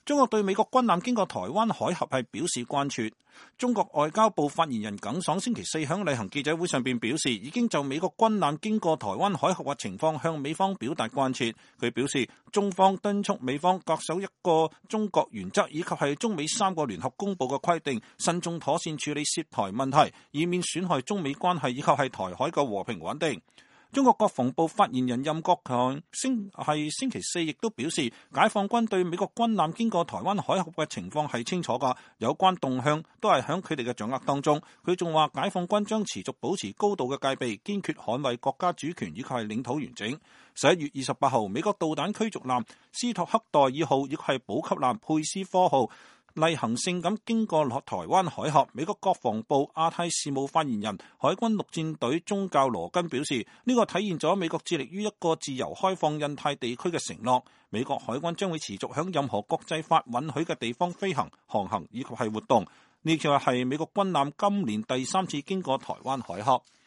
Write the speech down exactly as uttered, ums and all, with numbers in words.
中國對美國軍艦經過台灣海峽係表示關注。中國外交部發言人耿爽星期四響例行記者會上邊表示，已經就美國軍艦經過台灣海峽嘅情況向美方表達關切。佢表示，中方敦促美方恪守一個中國原則，以及係中美三個聯合公佈嘅規定，慎重妥善處理涉台問題，以免損害中美關係以及係台海嘅和平穩定。中國國防部發言人任國強星係星期四亦都表示，解放軍對美國軍艦經過台灣海峽嘅情況係清楚㗎，有關動向都係響佢哋嘅掌握當中。佢仲話，解放軍將持續保持高度嘅戒備，堅決捍衛國家主權以及係領土完整。十一月二十八號，美國導彈驅逐艦斯托克代爾號亦係補給艦佩斯科號例行性咁經過落台灣海峽。美國國防部亞太事務發言人海軍陸戰隊中校羅根表示，呢個體現咗美國致力於一個自由開放印太地區嘅承諾。美國海軍將會持續響任何國際法允許嘅地方飛行、航行以及係活動。呢個係美國軍艦今年第三次經過台灣海峽。